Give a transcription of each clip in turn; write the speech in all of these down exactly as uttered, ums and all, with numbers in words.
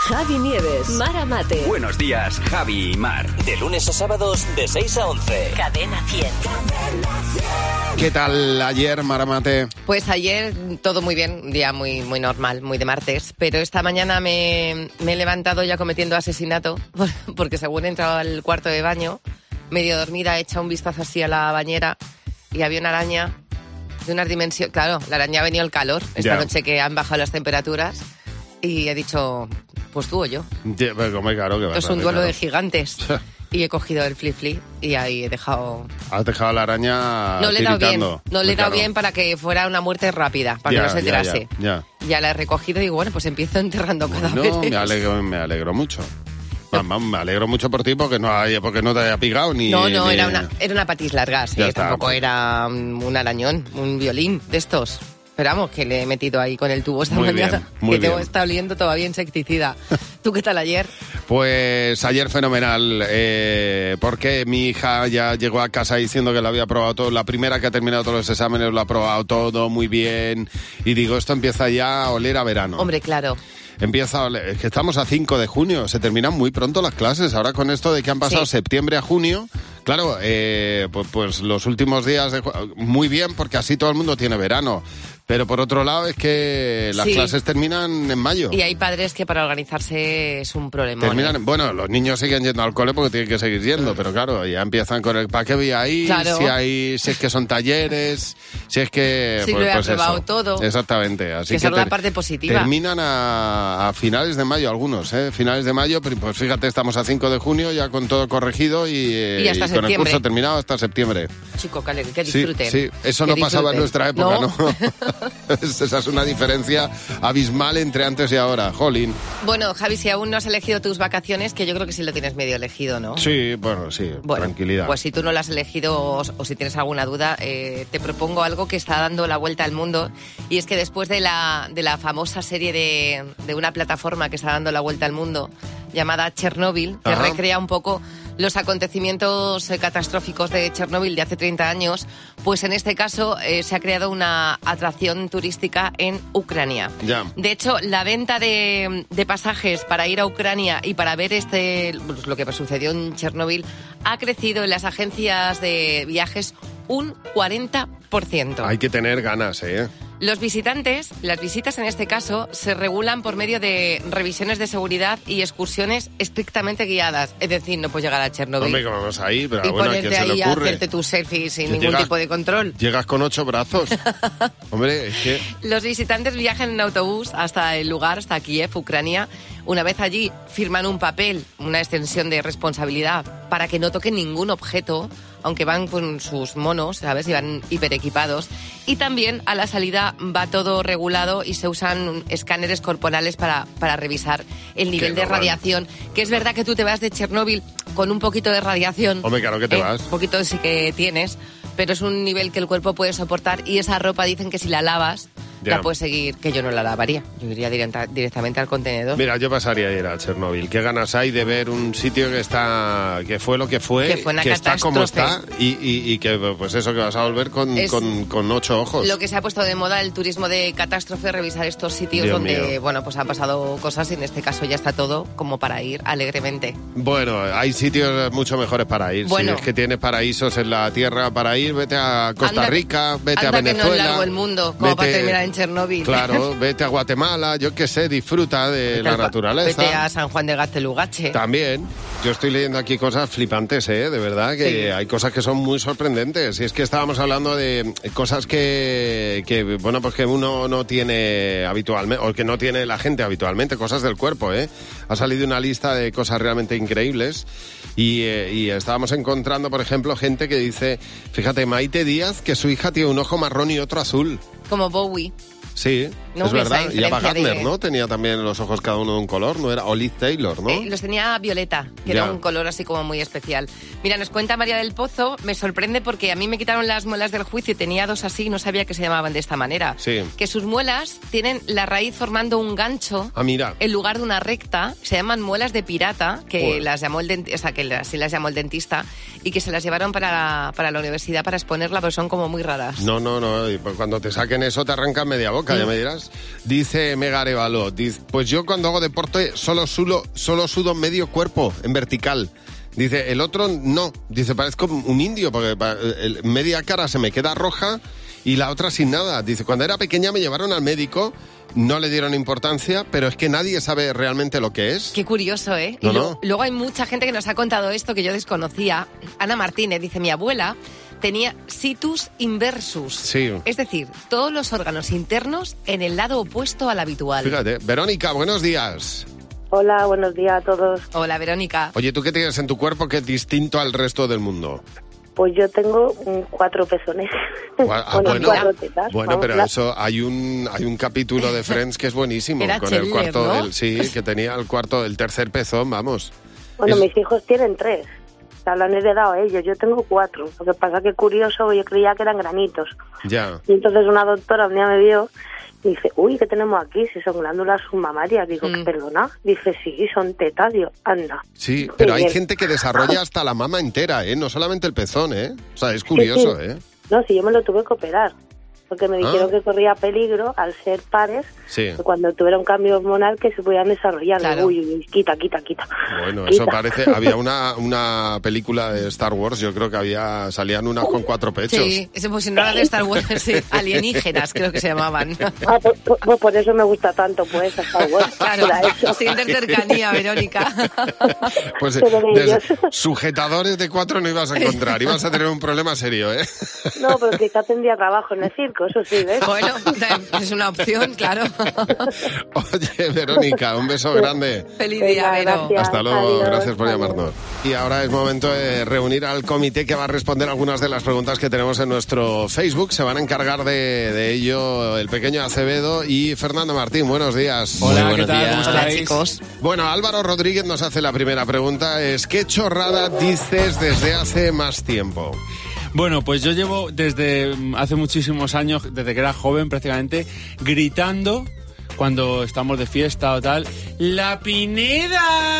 Javi Nieves, Mar Amate. Buenos días, Javi y Mar. De lunes a sábados de seis a once. Cadena cien. ¿Qué tal ayer, Mar Amate? Pues ayer todo muy bien, un día muy, muy normal, muy de martes. Pero esta mañana me, me he levantado ya cometiendo asesinato, porque según he entrado al cuarto de baño, medio dormida, he echado un vistazo así a la bañera y había una araña de unas dimensiones. Claro, la araña ha venido el calor, esta Ya. noche que han bajado las temperaturas. Y he dicho, pues tú o yo. Sí, pues, como claro que va a Es un saber, duelo claro. de gigantes. Y he cogido el flip-flip y ahí he dejado... Has dejado a la araña No le he dado bien, tiritando. no le he dado Claro. bien para que fuera una muerte rápida, para Ya, que no se ya, enterase. Ya, Ya. ya la he recogido y digo, bueno, pues empiezo enterrando Bueno, cadáveres. me alegro, me alegro mucho. Vamos, me alegro mucho por ti porque no, hay, porque no te haya pigado ni... No, no, ni- era una, era una patis largas, Ya ¿eh? está, Tampoco pues. era un, un arañón, un violín de estos. Pero vamos, que le he metido ahí con el tubo esta Muy mañana, bien, muy que tengo bien. está oliendo todavía insecticida. ¿Tú qué tal ayer? Pues ayer fenomenal, eh, porque mi hija ya llegó a casa diciendo que lo había probado todo, la primera que ha terminado todos los exámenes lo ha probado todo muy bien, y digo, esto empieza ya a oler a verano. Hombre, claro. Empieza a oler, es que estamos a cinco de junio, se terminan muy pronto las clases, ahora con esto de que han pasado Sí. septiembre a junio, claro, eh, pues, pues los últimos días, de, ju- muy bien, porque así todo el mundo tiene verano. Pero por otro lado es que las Sí. clases terminan en mayo. Y hay padres que para organizarse es un problema. Terminan, bueno, los niños siguen yendo al cole porque tienen que seguir yendo, pero claro, ya empiezan con el ¿para qué voy a ir? Claro. Si hay, si es que son talleres, si es que... Si pues, lo he pues aprobado eso. todo. Exactamente. Así Que que esa es la ter- parte positiva. Terminan a, a finales de mayo algunos, ¿eh? Finales de mayo, pero pues fíjate, estamos a cinco de junio ya con todo corregido y, eh, Y hasta con el septiembre. curso terminado hasta septiembre. Chico, que, que Sí, disfruten. sí, eso que no pasaba en disfruten. nuestra época, ¿no? Esa es una diferencia abismal entre antes y ahora, jolín. Bueno, Javi, si aún no has elegido tus vacaciones, que yo creo que sí lo tienes medio elegido, ¿no? Sí, bueno, sí, Bueno, tranquilidad. pues si tú no lo has elegido o, o si tienes alguna duda, eh, te propongo algo que está dando la vuelta al mundo. Y es que después de la, de la famosa serie de, de una plataforma que está dando la vuelta al mundo, llamada Chernobyl, que Ajá. recrea un poco los acontecimientos eh, catastróficos de Chernobyl de hace treinta años, pues en este caso eh, se ha creado una atracción turística en Ucrania. Ya. De hecho, la venta de, de pasajes para ir a Ucrania y para ver este pues, lo que sucedió en Chernobyl ha crecido en las agencias de viajes un cuarenta por ciento. Hay que tener ganas, ¿eh? Los visitantes, las visitas en este caso, se regulan por medio de revisiones de seguridad y excursiones estrictamente guiadas. Es decir, no puedes llegar a Chernobyl Hombre, que vamos ahí, pero y bueno, ¿a quién ponerte se ahí le a ocurre? hacerte tus selfies sin Que ningún llegas- tipo de control. Llegas con ocho brazos. Hombre, es que... Los visitantes viajan en autobús hasta el lugar, hasta Kiev, Ucrania. Una vez allí, firman un papel, una extensión de responsabilidad para que no toquen ningún objeto, aunque van con sus monos, ¿sabes? Y van hiperequipados. Y también a la salida va todo regulado y se usan escáneres corporales para, para revisar el nivel Qué de normal. radiación. Que es verdad que tú te vas de Chernóbil con un poquito de radiación. Hombre, claro que te Eh, vas. Un poquito sí que tienes, pero es un nivel que el cuerpo puede soportar y esa ropa dicen que si la lavas, Ya. la puedes seguir, que yo no la lavaría. Yo iría directa- directamente al contenedor. Mira, yo pasaría a ir a Chernóbil. Qué ganas hay de ver un sitio que está, que fue lo que fue, Que fue una está como está catástrofe. y, y- y que, pues eso, que vas a volver con, Es con, con ocho ojos. Lo que se ha puesto de moda el turismo de catástrofe, revisar estos sitios Dios donde, mío. bueno, pues han pasado cosas y en este caso ya está todo como para ir alegremente. Bueno, hay sitios mucho mejores para ir. Bueno. Si es que tienes paraísos en la tierra para ir, vete a Costa Anda- Rica, vete anda a que no es Venezuela. largo el mundo, como para terminar en Chernóbil. Claro, vete a Guatemala, yo qué sé, disfruta de Vete la al pa- naturaleza. Vete a San Juan de Gaztelugache. También. Yo estoy leyendo aquí cosas flipantes, ¿eh? De verdad, que Sí. hay cosas que son muy sorprendentes. Y es que estábamos hablando de cosas que, que, bueno, pues que uno no tiene habitualmente, o que no tiene la gente habitualmente, cosas del cuerpo, ¿eh? Ha salido una lista de cosas realmente increíbles. Y, eh, y estábamos encontrando, por ejemplo, gente que dice, fíjate, Maite Díaz, que su hija tiene un ojo marrón y otro azul. Como Bowie. Sí, No es hubo esa verdad. Y Ava diferencia Gardner, de- ¿no? Tenía también los ojos cada uno de un color, ¿no? Era Olive Taylor, ¿no? Eh, los tenía violeta, que Ya. era un color así como muy especial. Mira, nos cuenta María del Pozo, me sorprende porque a mí me quitaron las muelas del juicio y tenía dos así y no sabía que se llamaban de esta manera. Sí. Que sus muelas tienen la raíz formando un gancho Ah, mira. en lugar de una recta, se llaman muelas de pirata, que Joder. las llamó el dentista, o sea, que así las llamó el dentista, y que se las llevaron para, para la universidad para exponerla, pero son como muy raras. No, no, no. Y pues cuando te saquen eso te arrancan media boca, ya me dirás. días. Dice Mega Arevalo, dice, pues yo cuando hago deporte solo sudo, solo sudo medio cuerpo en vertical. Dice, el otro no. Dice, parezco un indio porque el, media cara se me queda roja y la otra sin nada. Dice, cuando era pequeña me llevaron al médico, no le dieron importancia, pero es que nadie sabe realmente lo que es. Qué curioso, ¿eh? No, y luego, no. luego hay mucha gente que nos ha contado esto que yo desconocía. Ana Martínez dice, mi abuela tenía situs inversus. Sí. Es decir, todos los órganos internos en el lado opuesto al habitual. Fíjate. Verónica, buenos días. Hola, buenos días a todos. Hola, Verónica. Oye, ¿tú qué tienes en tu cuerpo que es distinto al resto del mundo? Pues yo tengo mm, cuatro pezones. Ah, Con las bueno, cuatro tetas. bueno, Vamos, pero la- eso hay un hay un capítulo de Friends que es buenísimo. Era con Chandler, el cuarto, ¿no? el, sí, que tenía el cuarto, el tercer pezón, vamos. Bueno, Es- mis hijos tienen tres. O sea, lo han heredado ellos. Yo tengo cuatro. Lo que pasa que curioso, yo creía que eran granitos. Ya. Y entonces una doctora un día me vio y dice, uy, ¿qué tenemos aquí? Si son glándulas submamarias. Digo, Mm. ¿perdona? Dice, sí, son tetas. Digo, anda. Sí, pero hay bien. gente que desarrolla hasta la mama entera, ¿eh? No solamente el pezón, ¿eh? O sea, es curioso, Sí, sí. ¿eh? No, si yo me lo tuve que operar. Porque me Ah. dijeron que corría peligro al ser pares, Sí. que cuando tuviera un cambio hormonal que se pudieran desarrollar. Claro. Digo, uy, uy, uy, quita, quita, quita. Bueno, Quita. eso parece... Había una, una película de Star Wars, yo creo que había salían unas con cuatro pechos. Sí, ese pues si no era de Star Wars, sí, alienígenas creo que se llamaban. Ah, pues, pues- pues por eso me gusta tanto, pues, Star Wars. Claro, Por eso. sientes cercanía, Verónica. Pues Pero de de- ellos. sujetadores de cuatro no ibas a encontrar, ibas a tener un problema serio, ¿eh? No, pero quizá tendría trabajo en el circo, eso sí, ¿ves? Bueno, es una opción, claro. Oye, Verónica, un beso grande. Feliz Venga, día, Vero. gracias. Hasta luego, Adiós, gracias por adiós. llamarnos. Y ahora es momento de reunir al comité que va a responder algunas de las preguntas que tenemos en nuestro Facebook. Se van a encargar de, de ello el pequeño Acevedo y Fernando Martín. Buenos días. Hola, Muy ¿qué buenos tal? días. ¿Cómo Hola, estáis? chicos. Bueno, Álvaro Rodríguez nos hace la primera pregunta. Es ¿qué chorrada dices desde hace más tiempo? Bueno, pues yo llevo desde mm, hace muchísimos años, desde que era joven prácticamente, gritando cuando estamos de fiesta o tal, ¡La Pineda!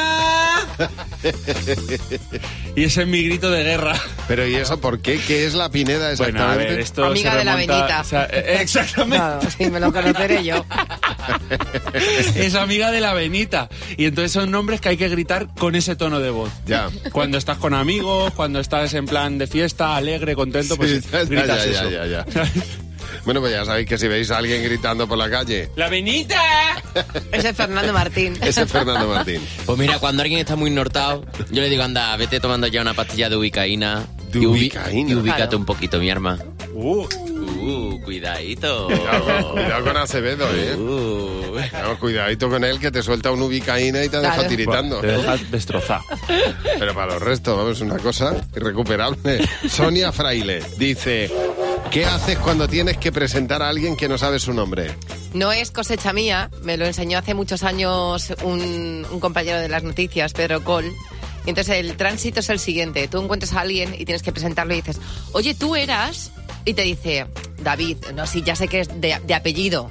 Y ese es mi grito de guerra. Pero ¿y eso por qué? ¿Qué es la Pineda Bueno, a exactamente? ver, esto Amiga se de la remonta- Benita. o sea, eh, exactamente. Claro, sí, me lo conoceré yo. Es amiga de la Benita. Y entonces son nombres que hay que gritar con ese tono de voz. Ya. Cuando estás con amigos, cuando estás en plan de fiesta, alegre, contento, pues Sí, ya, ya, gritas ya, eso. ya, ya, ya. Bueno, pues ya sabéis que si veis a alguien gritando por la calle, ¡La Benita! Ese es Fernando Martín. ese es Fernando Martín. Pues mira, cuando alguien está muy nortado, yo le digo, anda, vete tomando ya una pastilla de ubicaína. De y ubi- ubicaína. Y ubícate Claro. un poquito, mi arma. Uh, Uh, cuidadito. Cuidado, cuidado con Acevedo, ¿eh? Uh. Claro, cuidadito con él que te suelta un ubicaína y te deja Claro. tiritando. te dejas destrozado. Pero para los restos, vamos, una cosa irrecuperable. Sonia Fraile dice, ¿qué haces cuando tienes que presentar a alguien que no sabe su nombre? No es cosecha mía, me lo enseñó hace muchos años un, un compañero de las noticias, Pedro Col. Y entonces el tránsito es el siguiente, tú encuentras a alguien y tienes que presentarlo y dices, oye, tú eras... Y te dice, David, no, sí, ya sé que es de, de apellido.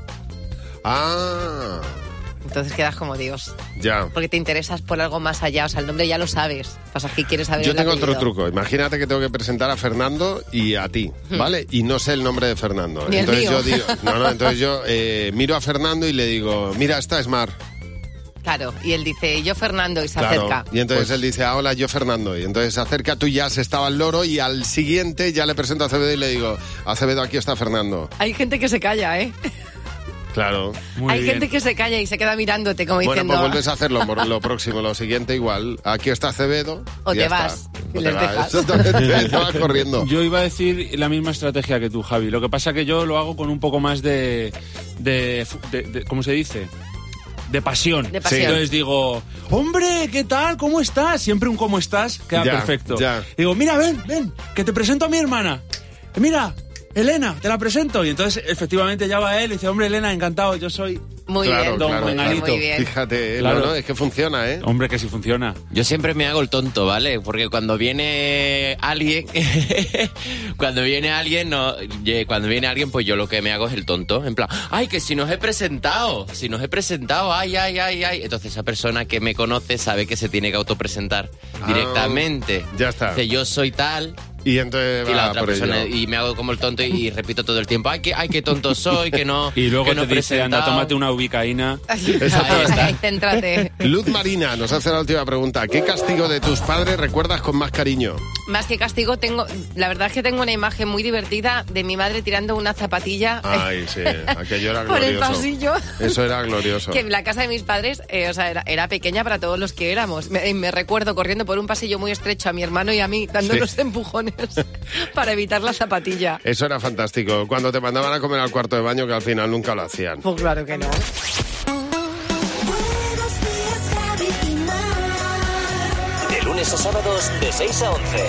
Ah, Entonces quedas como Dios, ya. porque te interesas por algo más allá, o sea, el nombre ya lo sabes, pasa que quieres saber Yo el tengo apellido. otro truco. Imagínate que tengo que presentar a Fernando y a ti, ¿vale? Y no sé el nombre de Fernando. Ni el entonces mío. yo digo, no, no, entonces yo eh, miro a Fernando y le digo, mira, esta es Mar. Claro, y él dice, yo Fernando, y se Claro. acerca. Y entonces Pues, él dice, ah, hola, yo Fernando. Y entonces se acerca, tú ya se estaba el loro y al siguiente ya le presento a Acevedo y le digo, Acevedo, aquí está Fernando. hay gente que se calla, ¿eh? Claro. Muy hay bien. gente que se calla y se queda mirándote como Bueno, diciendo... pues vuelves a hacerlo por lo próximo, lo siguiente igual. Aquí está Acevedo. O y te ya vas, está. y O les te vas. dejas. Exactamente, te vas corriendo. Yo iba a decir la misma estrategia que tú, Javi. Lo que pasa que yo lo hago con un poco más de... de, de- de- ¿cómo se dice? De pasión. De pasión. Entonces digo, hombre, ¿qué tal? ¿Cómo estás? Siempre un ¿cómo estás? Queda Ya, perfecto. ya. Digo, mira, ven, ven, que te presento a mi hermana. Mira, Elena, te la presento. Y entonces, efectivamente, ya va él y dice, hombre, Elena, encantado, yo soy... Muy Claro, bien, Don claro, Menganito. muy bien. Fíjate, Claro. no, no, es que funciona, ¿eh? Hombre, que sí funciona. Yo siempre me hago el tonto, ¿vale? Porque cuando viene alguien, cuando viene alguien, no, ye- cuando viene alguien, pues yo lo que me hago es el tonto. En plan, ay, que si nos he presentado, si nos he presentado, ay, ay, ay, ay. Entonces esa persona que me conoce sabe que se tiene que autopresentar Ah, directamente. ya está. Dice, yo soy tal. Y entonces Y la va otra por persona, ello. y me hago como el tonto y, y repito todo el tiempo, ay, que, ay, qué tonto soy, que no. Y luego que no te he dice, anda, presentado". tómate una ubicaína. Ahí está. Ahí, céntrate. Luz Marina nos hace la última pregunta. ¿Qué castigo de tus padres recuerdas con más cariño? Más que castigo, tengo, la verdad es que tengo una imagen muy divertida de mi madre tirando una zapatilla Ay, sí, aquello era por el glorioso. pasillo. Eso era glorioso. Que en la casa de mis padres, eh, o sea, era, era pequeña para todos los que éramos. Me, me recuerdo corriendo por un pasillo muy estrecho a mi hermano y a mí, dándonos Sí. empujones para evitar la zapatilla. Eso era fantástico. Cuando te mandaban a comer al cuarto de baño, que al final nunca lo hacían. Pues claro que no. De lunes a sábados de seis a once.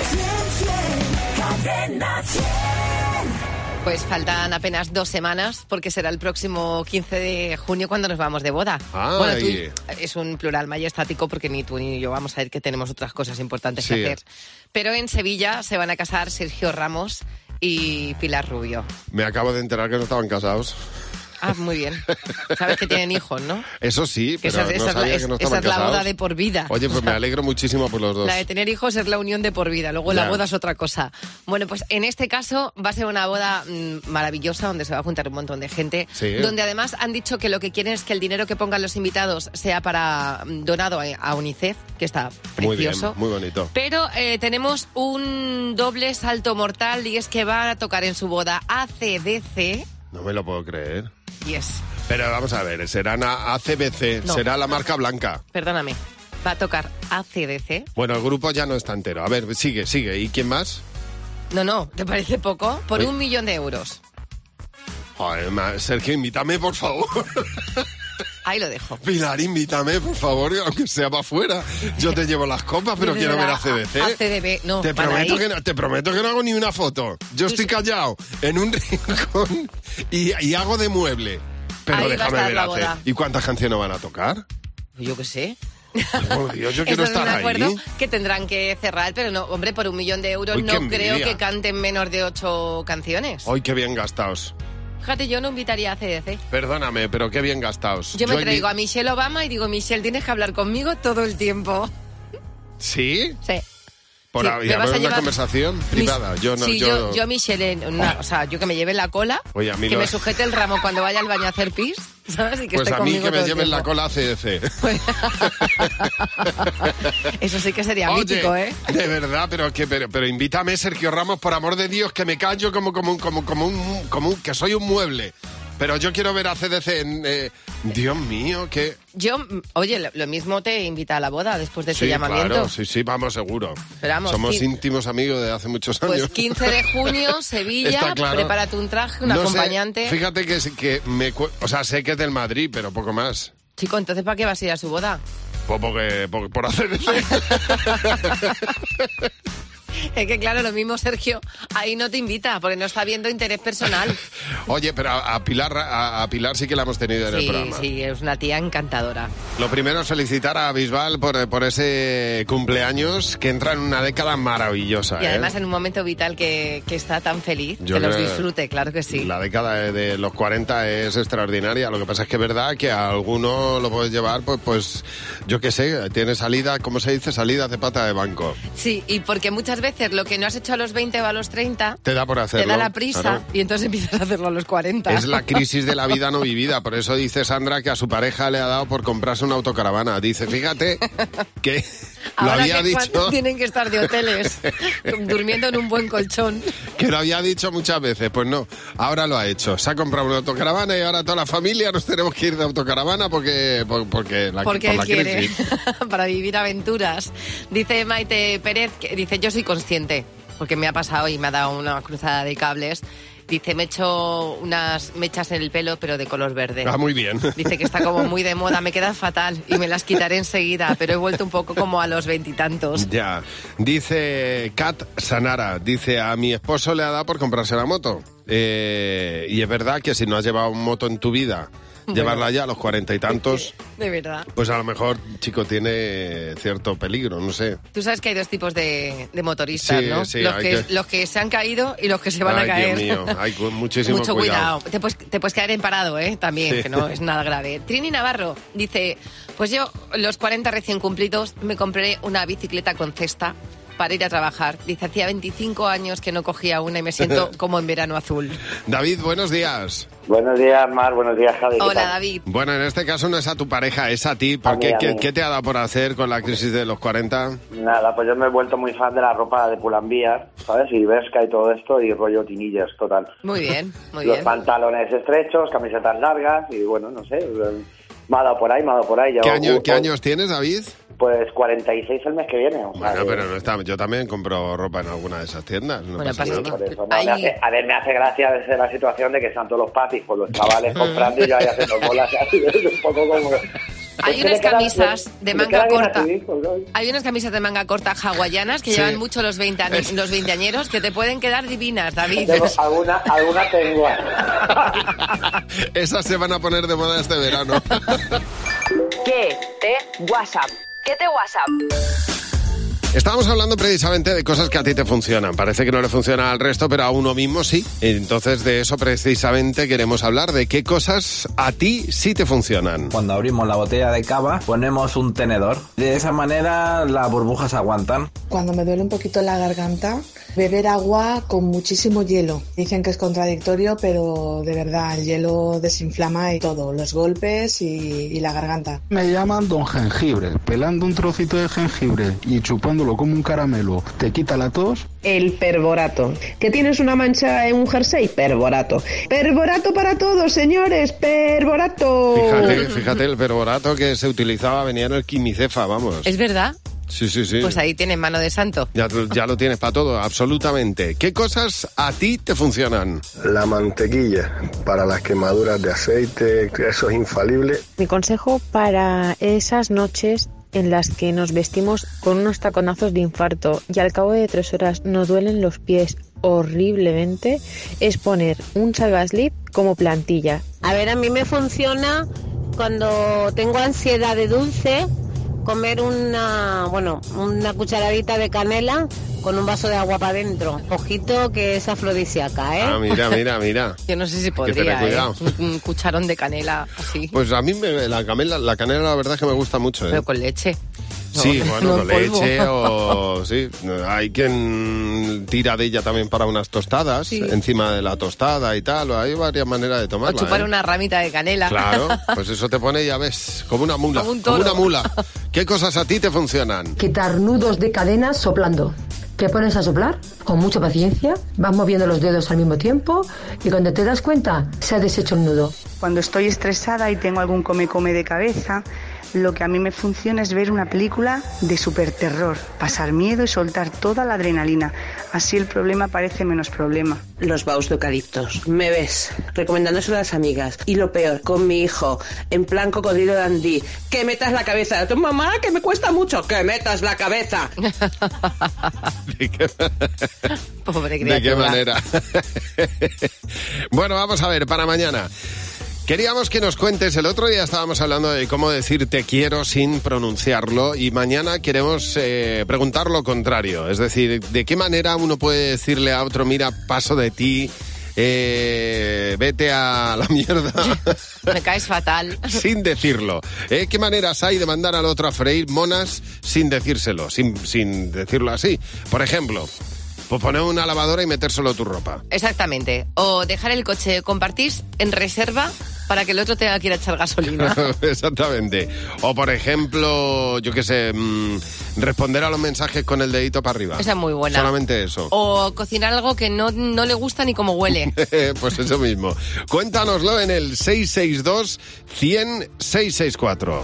Pues faltan apenas dos semanas porque será el próximo quince de junio cuando nos vamos de boda. Ay. Bueno, tú y- es un plural majestático porque ni tú ni yo vamos a ver que tenemos otras cosas importantes Sí. que hacer. Pero en Sevilla se van a casar Sergio Ramos y Pilar Rubio. Me acabo de enterar que no estaban casados. Ah, muy bien. Sabes que tienen hijos, ¿no? Eso sí, Que pero esa, no esa es la, sabía es- que no esa estaban es la casados. boda de por vida. Oye, pues O sea, me alegro muchísimo por los dos. La de tener hijos es la unión de por vida, luego Ya. la boda es otra cosa. Bueno, pues en este caso va a ser una boda mm, maravillosa donde se va a juntar un montón de gente, Sí. donde además han dicho que lo que quieren es que el dinero que pongan los invitados sea para mm, donado a, a UNICEF, que está Muy bien, precioso. muy bonito. Pero eh, tenemos un doble salto mortal y es que va a tocar en su boda A C D C. No me lo puedo creer. Yes, Pero vamos a ver, será una A C B C, No. será la marca blanca. perdóname. Va a tocar A C D C. Bueno, el grupo ya no está entero. A ver, sigue, sigue. ¿Y quién más? No, no, ¿te parece poco? Por Oye. un millón de euros. Joder, ma- Sergio, invítame, por favor. Ahí lo dejo. Pilar, invítame, por favor, aunque sea para afuera. Yo te llevo las copas, pero De quiero ver verdad, a C B C. A C D B, no, Te van prometo, ahí. que no, te prometo que no hago ni una foto. Yo estoy callado en un rincón y, y hago de mueble. Pero Ahí va a déjame estar ver la a boda. C. ¿Y cuántas canciones van a tocar? Yo qué sé. Oh, Dios, yo Esto quiero es un estar acuerdo ahí. que tendrán que cerrar, pero no, hombre, por un millón de euros Uy, qué no envidia. creo que canten menos de ocho canciones. Hoy qué bien gastados. Fíjate, yo no invitaría a C D C. Perdóname, pero qué bien gastados. Yo me invi- traigo a Michelle Obama y digo, Michelle, tienes que hablar conmigo todo el tiempo. ¿Sí? Sí. Por Sí, ahí, me a vas ver a una llevar- conversación privada. Mis- Yo no, sí, yo... yo, yo Michelle, en una- o sea, yo que me lleve la cola, Oye, a mí que lo- me sujete el ramo cuando vaya al baño a hacer pis, ¿sabes? Y que Pues esté a mí conmigo que todo me el lleven la tiempo. cola a C D C. Pues- Eso sí que sería Oye, mítico, ¿eh? de verdad, pero que pero, pero invítame, Sergio Ramos, por amor de Dios, que me callo como como un- como como un, como un- que soy un mueble. Pero yo quiero ver a C D C en, eh, Dios mío, que Yo, mm, oye, lo, lo mismo te invita a la boda después de ese sí, llamamiento. claro, sí, sí, vamos seguro. Pero vamos, Somos qui- íntimos amigos de hace muchos años. Pues quince de junio, Sevilla, Está claro. prepárate un traje, un No sé, acompañante. fíjate que, que me, cu- o sea, sé que es del Madrid, pero poco más. Chico, entonces ¿para qué vas a ir a su boda? Pues porque, porque- por hacer Es que claro, lo mismo Sergio, ahí no te invita, porque no está viendo interés personal. Oye, pero a, a Pilar a, a Pilar sí que la hemos tenido en el Sí, programa. sí, es una tía encantadora. Lo primero es felicitar a Bisbal por, por ese cumpleaños que entra en una década maravillosa. Y además ¿eh? en un momento vital que, que está tan feliz, Yo que los creo- disfrute, claro que sí. La década de, de los cuarenta es extraordinaria. Lo que pasa es que es verdad que a alguno lo puedes llevar, pues, pues yo qué sé, tiene salida, ¿cómo se dice? Salidas de pata de banco. Sí, y porque muchas veces lo que no has hecho a los veinte o a los treinta, Te da por hacerlo. te da la prisa claro. y entonces empiezas a hacerlo a los cuarenta. Es la crisis de la vida no vivida. Por eso dice Sandra que a su pareja le ha dado por comprarse una autocaravana. Dice, fíjate que lo Ahora había que cuando dicho, tienen que estar de hoteles, durmiendo en un buen colchón. que lo había dicho muchas veces. Pues no, ahora lo ha hecho. Se ha comprado una autocaravana y ahora toda la familia nos tenemos que ir de autocaravana porque, por- porque la, Porque por él la quiere, crisis. para vivir aventuras. Dice Maite Pérez, que dice, yo soy consciente, porque me ha pasado y me ha dado una cruzada de cables. Dice, me he hecho unas mechas en el pelo, pero de color verde. Ah, muy bien. Dice que está como muy de moda, me queda fatal y me las quitaré enseguida, pero he vuelto un poco como a los veintitantos. Ya. Dice Kat Sanara, dice, a mi esposo le ha dado por comprarse la moto. Eh, y es verdad que si no has llevado moto en tu vida, Bueno. llevarla ya a los cuarenta y tantos, De verdad. pues a lo mejor, chico, tiene cierto peligro, no sé. Tú sabes que hay dos tipos de, de motoristas, Sí, ¿no? sí, los, hay que, que- los que se han caído y los que se van Ay, a caer. Dios mío, hay cu- muchísimo Mucho cuidado. cuidado. Te puedes, te puedes caer en parado, ¿eh? También, Sí. que no es nada grave. Trini Navarro dice, pues yo, los cuarenta recién cumplidos, me compré una bicicleta con cesta para ir a trabajar. Dice, hacía veinticinco años que no cogía una y me siento como en verano azul. David, buenos días. Buenos días, Mar. Buenos días, Javi. Hola, David. Bueno, en este caso no es a tu pareja, es a ti. ¿Por A qué, mí, a ¿qué, mí. qué te ha dado por hacer con la crisis de los cuarenta? Nada, pues yo me he vuelto muy fan de la ropa de Pull&Bear, ¿sabes? Y Bershka y todo esto, y rollo teenagers, total. Muy bien, muy Los bien. pantalones estrechos, camisetas largas, y bueno, no sé, me ha dado por ahí, me ha dado por ahí. ¿Qué, Yo- año- uh, ¿Qué años tienes, David? Pues cuarenta y seis el mes que viene. O sea, Bueno, que- pero no está. Yo también compro ropa en alguna de esas tiendas. No Bueno, pasa pasa nada. Por eso, no, Ahí- me hace- a ver, me hace gracia desde la situación de que están todos los papis con los chavales comprando y yo ahí haciendo bolas. Así, es un poco como... Hay Es que unas le queda- camisas le- de le manga queda bien a corta. tu hijo, ¿no? Hay unas camisas de manga corta hawaianas que Sí. llevan mucho los, veinte, los veinteañeros que te pueden quedar divinas, David. Tengo- alguna, alguna tengo. Esas se van a poner de moda este verano. ¿Qué te WhatsApp? ¿Qué te WhatsApp? Estábamos hablando precisamente de cosas que a ti te funcionan. Parece que no le funciona al resto, pero a uno mismo sí. Entonces de eso precisamente queremos hablar, de qué cosas a ti sí te funcionan. Cuando abrimos la botella de cava, ponemos un tenedor. De esa manera las burbujas aguantan. Cuando me duele un poquito la garganta, beber agua con muchísimo hielo. Dicen que es contradictorio, pero de verdad, el hielo desinflama y todo, los golpes y, y la garganta. Me llaman Don Jengibre. Pelando un trocito de jengibre y chupándolo como un caramelo, ¿te quita la tos? El perborato. ¿Que tienes una mancha en un jersey? Perborato. Perborato para todos, señores. Perborato. Fíjate, fíjate, el perborato que se utilizaba venía en el quimicefa, vamos. ¿Es verdad? Sí, sí, sí. Pues ahí tienes mano de santo. Ya, ya lo tienes para todo, absolutamente. ¿Qué cosas a ti te funcionan? La mantequilla para las quemaduras de aceite, eso es infalible. Mi consejo para esas noches en las que nos vestimos con unos taconazos de infarto y al cabo de tres horas nos duelen los pies horriblemente es poner un salvaslip como plantilla. A ver, a mí me funciona cuando tengo ansiedad de dulce, comer una, bueno, una cucharadita de canela con un vaso de agua para adentro. Ojito que es afrodisíaca, ¿eh? Ah, mira, mira, mira. Yo no sé si Que podría, tener ¿eh? cuidado. Un, un cucharón de canela así. Pues a mí me- la, canela, la canela la verdad es que me gusta mucho, ¿eh? Pero con leche. Sí, No, bueno, no con en polvo. leche o... Sí, hay quien tira de ella también para unas tostadas, Sí. encima de la tostada y tal. Hay varias maneras de O tomarla. chupar ¿eh? una ramita de canela. Claro, pues eso te pone, ya ves, como una mula. Como un como toro. una mula. ¿Qué cosas a ti te funcionan? Quitar nudos de cadenas soplando. Te pones a soplar con mucha paciencia, vas moviendo los dedos al mismo tiempo y cuando te das cuenta se ha deshecho el nudo. Cuando estoy estresada y tengo algún come-come de cabeza, lo que a mí me funciona es ver una película de superterror, pasar miedo y soltar toda la adrenalina. Así el problema parece menos problema. Los baús de eucaliptos. Me ves recomendándoselo a las amigas. Y lo peor, con mi hijo, en plan cocodrilo Dandí. Que metas la cabeza. Tu mamá, que me cuesta mucho. Que metas la cabeza. Pobre ¿De criatura. qué manera? Bueno, vamos a ver, para mañana. Queríamos que nos cuentes, el otro día estábamos hablando de cómo decir te quiero sin pronunciarlo y mañana queremos eh, preguntar lo contrario, es decir, de qué manera uno puede decirle a otro, mira, paso de ti, eh, vete a la mierda, Me caes fatal. sin decirlo. ¿Eh? ¿Qué maneras hay de mandar al otro a freír monas sin decírselo, sin, sin decirlo así? Por ejemplo, pues poner una lavadora y metérselo a tu ropa. Exactamente. O dejar el coche compartís en reserva para que el otro tenga que ir a echar gasolina. Exactamente. O, por ejemplo, yo qué sé, mmm, responder a los mensajes con el dedito para arriba. Esa es muy buena. Solamente eso. O cocinar algo que no, no le gusta ni cómo huele. Pues eso mismo. Cuéntanoslo en el seis seis dos, cien, seiscientos sesenta y cuatro.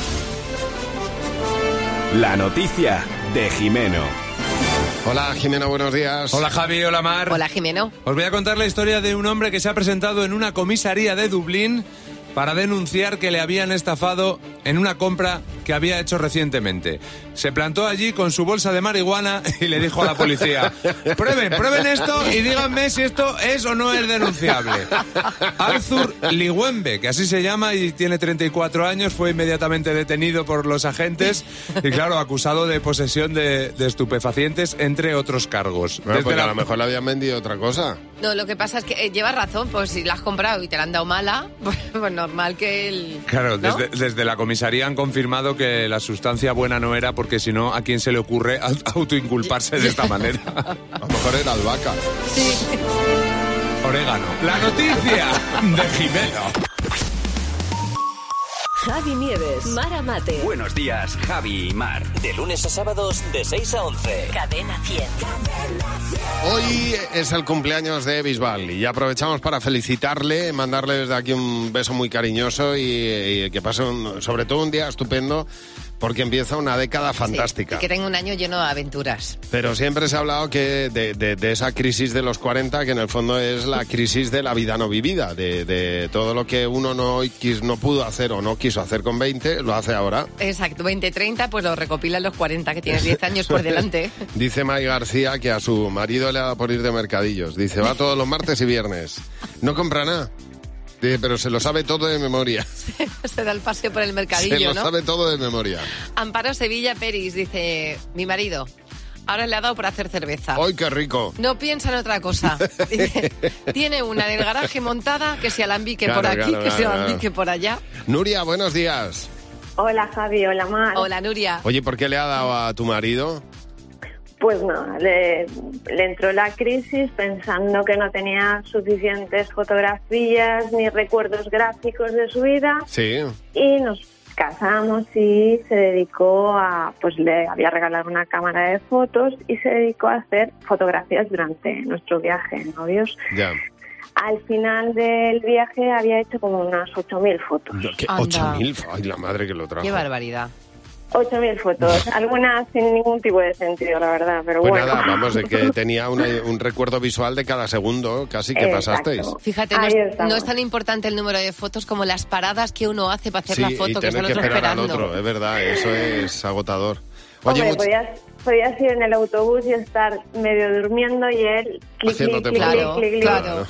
La noticia de Jimeno. Hola, Jimeno, buenos días. Hola, Javi, hola, Mar. Hola, Jimeno. Os voy a contar la historia de un hombre que se ha presentado en una comisaría de Dublín para denunciar que le habían estafado en una compra que había hecho recientemente. Se plantó allí con su bolsa de marihuana y le dijo a la policía: prueben, prueben esto y díganme si esto es o no es denunciable. Arthur Ligüembe, que así se llama y tiene treinta y cuatro años, fue inmediatamente detenido por los agentes y, claro, acusado de posesión de, de estupefacientes, entre otros cargos. Bueno, Desde pues la- a lo mejor le habían vendido otra cosa. No, lo que pasa es que eh, llevas razón, pues si la has comprado y te la han dado mala, pues, pues normal que el... Claro, ¿no? desde, desde la comisaría han confirmado que la sustancia buena no era, porque si no, ¿a quién se le ocurre autoinculparse de esta manera? A lo mejor era albahaca. Sí. Orégano. La noticia de Jimeno. Javi Nieves, Mar Amate. Buenos días, Javi y Mar. De lunes a sábados, de seis a once. Cadena cien. Hoy es el cumpleaños de Bisbal y aprovechamos para felicitarle, mandarle desde aquí un beso muy cariñoso y, y que pase un, sobre todo un día estupendo, porque empieza una década fantástica. Sí, y que tenga un año lleno de aventuras. Pero siempre se ha hablado que de, de, de esa crisis de los cuarenta, que en el fondo es la crisis de la vida no vivida, de, de todo lo que uno no, quis, no pudo hacer o no quiso hacer con veinte, lo hace ahora. Exacto, veinte treinta, pues lo recopilan los cuarenta, que tienes diez años por delante. Dice May García que a su marido le ha dado por ir de mercadillos. Dice, va todos los martes y viernes. No compra nada. Dice, pero se lo sabe todo de memoria. Se da el paseo por el mercadillo, Se lo ¿no? sabe todo de memoria. Amparo Sevilla Peris dice, mi marido, ahora le ha dado por hacer cerveza. ¡Ay, qué rico! No piensa en otra cosa. Dice, tiene una en el garaje montada, que se alambique Claro, por aquí, claro, que se claro, alambique por allá. Nuria, buenos días. Hola Javi, hola Mar. Hola Nuria. Oye, ¿por qué le ha dado a tu marido? Pues nada, le, le entró la crisis pensando que no tenía suficientes fotografías ni recuerdos gráficos de su vida. Sí. Y nos casamos y se dedicó a, pues le había regalado una cámara de fotos y se dedicó a hacer fotografías durante nuestro viaje en novios. Ya. Al final del viaje había hecho como unas ocho mil fotos. ¿Qué? Anda. ¿ocho mil? Ay, la madre que lo trajo. Qué barbaridad. ocho mil fotos, algunas sin ningún tipo de sentido, la verdad, pero Pues bueno. nada, vamos, de que tenía una- un recuerdo visual de cada segundo, casi que Exacto. pasasteis. Fíjate, no Ahí es, estamos. no es tan importante el número de fotos como las paradas que uno hace para hacer Sí, la y foto, que está tener el que otro esperar al esperando. otro, es verdad, eso es agotador. Oye, Hombre, much- podías, podías ir en el autobús y estar medio durmiendo y él clic, Haciéndote clic, fotos. clic, clic, clic, Claro.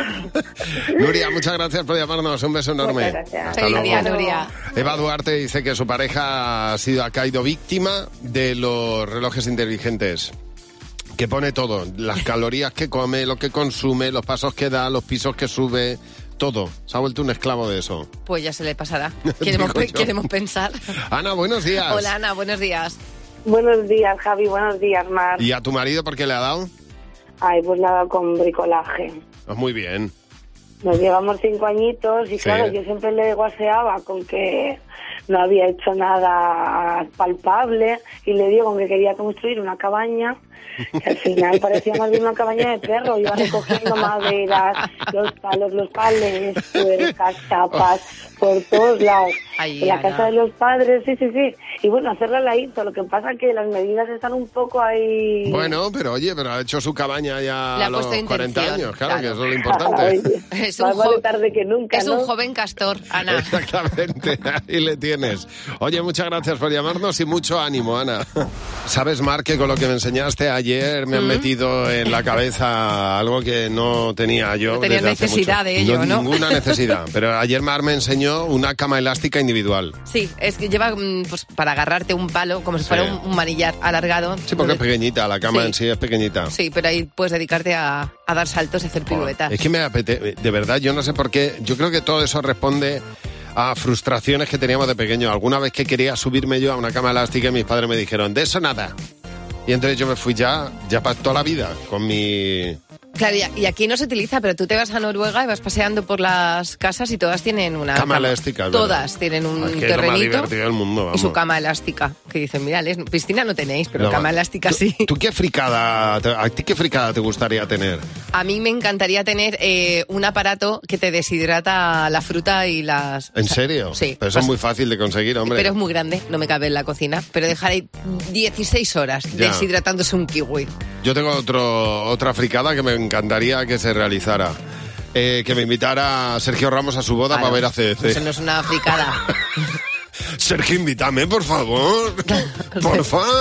Nuria, muchas gracias por llamarnos, un beso enorme. Muchas gracias. Hasta Feliz luego. día, Nuria. Eva Duarte dice que su pareja ha sido ha caído víctima de los relojes inteligentes. Que pone todo, las calorías que come, lo que consume, los pasos que da, los pisos que sube, todo. Se ha vuelto un esclavo de eso. Pues ya se le pasará. Queremos, Digo pe- yo. queremos pensar. Ana, buenos días. Hola Ana, buenos días. Buenos días, Javi, buenos días, Mar. ¿Y a tu marido por qué le ha dado? Ay, pues nada, con bricolaje. Pues muy bien. Nos llevamos cinco añitos y Sí. claro, yo siempre le guaseaba con que no había hecho nada palpable y le digo que quería construir una cabaña que al final parecía más bien una cabaña de perro. Iba recogiendo maderas, los palos, los palés, tuercas, chapas, por todos lados. Ay, en la Ana. casa de los padres, sí, sí, sí. Y bueno, hacerla la hizo. Lo que pasa es que las medidas están un poco ahí... Bueno, pero oye, pero ha hecho su cabaña ya Le ha a los puesto cuarenta intención, años, claro, claro. que eso es lo importante. Es un, Más vale jo- tarde que nunca, es ¿no? un joven castor, Ana. Exactamente, ahí le tienes. Oye, muchas gracias por llamarnos y mucho ánimo, Ana. ¿Sabes, Mar, que con lo que me enseñaste ayer me han Mm. metido en la cabeza algo que no tenía yo? No tenía desde hace necesidad mucho? de ello, ¿no? Ninguna necesidad. Pero ayer Mar me enseñó una cama elástica individual. Sí, es que lleva mm, pues, para agarrarte un palo, como si fuera Sí. un, un manillar alargado. Sí, porque es pequeñita, la cama Sí. en sí es pequeñita. Sí, pero ahí puedes dedicarte a, a dar saltos y hacer piruetas. Es que me apetece, de verdad, yo no sé por qué, yo creo que todo eso responde a frustraciones que teníamos de pequeño. Alguna vez que quería subirme yo a una cama elástica y mis padres me dijeron, de eso nada. Y entonces yo me fui ya, ya para toda la vida, con mi... Claro, y, y aquí no se utiliza, pero tú te vas a Noruega y vas paseando por las casas y todas tienen una Cama elástica, es verdad. Todas tienen un Es que es lo más terrenito divertido del mundo, vamos. y su cama elástica. Que dicen, mira, les- piscina no tenéis, pero No, cama va. elástica sí. ¿Tú qué fricada, te- a ti qué fricada te gustaría tener? A mí me encantaría tener eh, un aparato que te deshidrata la fruta y las... ¿En o sea, serio? Sí. Pero eso es muy fácil de conseguir, hombre. Pero es muy grande, no me cabe en la cocina. Pero dejar ahí dieciséis horas Ya. deshidratándose un kiwi. Yo tengo otro, otra fricada que me encantaría que se realizara. Eh, que me invitara a Sergio Ramos a su boda Claro. para ver a C D C. Eso no es una fricada. Sergio, invítame, por favor. Porfa.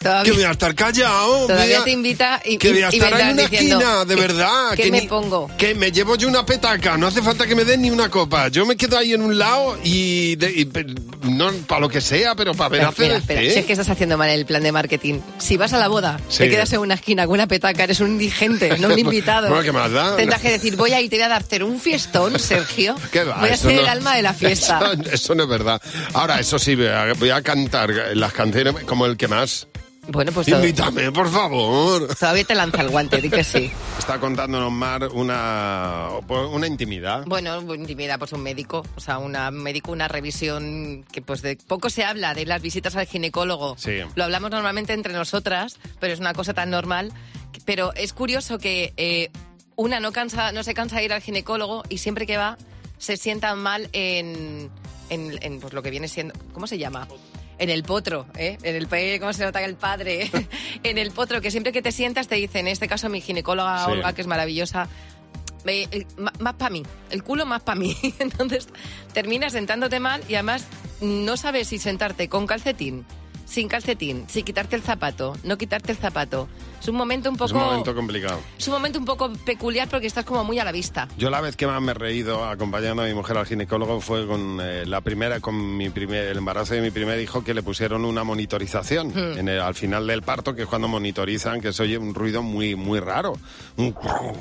Todavía- que voy a estar callado. Todavía voy a- te invita y, que y- voy a y estar vendrás en una diciendo, esquina, de ¿qué- verdad. ¿Qué que me ni- pongo? Que me llevo yo una petaca, no hace falta que me den ni una copa. Yo me quedo ahí en un lado y, de- y pe- no para lo que sea, pero para ver Espera, a C D C. espera, espera. Si es que estás haciendo mal el plan de marketing. Si vas a la boda, Sí. te quedas en una esquina con una petaca, eres un indigente, no un invitado. Bueno, ¿qué más da? Tendrás que decir, voy a ir, te voy a dar un fiestón, Sergio. ¿Qué va? Voy a Eso ser no- el alma de la fiesta. Eso, eso no es verdad. Ahora, eso sí, voy a, voy a cantar las canciones como el que más. Bueno, pues todo- Invítame, por favor. todavía te lanza el guante, di que sí. Está contándonos Mar una, una intimidad. Bueno, intimidad, pues un médico, o sea, una un médico, una revisión que pues de poco se habla de las visitas al ginecólogo. Sí. Lo hablamos normalmente entre nosotras, pero es una cosa tan normal. Pero es curioso que eh, una no cansa, no se cansa de ir al ginecólogo y siempre que va se sienta mal en, en, en, pues lo que viene siendo, ¿cómo se llama? En el potro, ¿eh? En el pe- ¿cómo se nota que el padre? En el potro, que siempre que te sientas te dice, en este caso mi ginecóloga Sí. Olga, que es maravillosa, eh, el- ma- más para mí, el culo más para mí. Entonces terminas sentándote mal y además no sabes si sentarte con calcetín, sin calcetín, si quitarte el zapato, no quitarte el zapato. Es un momento un poco... Es un momento complicado. es un momento un poco peculiar porque estás como muy a la vista. Yo la vez que más me he reído acompañando a mi mujer al ginecólogo fue con eh, la primera, con mi primer, el embarazo de mi primer hijo, que le pusieron una monitorización Hmm. en el- al final del parto, que es cuando monitorizan, que se oye un ruido muy, muy raro. Un-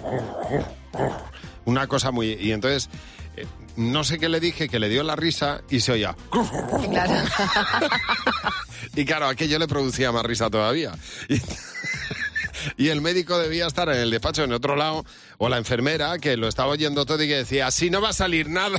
Una cosa muy... Y entonces, eh, no sé qué le dije, que le dio la risa y se oía... Claro. Y claro, aquello le producía más risa todavía. Y, y el médico debía estar en el despacho en otro lado, o la enfermera, que lo estaba oyendo todo y que decía, así no va a salir nada.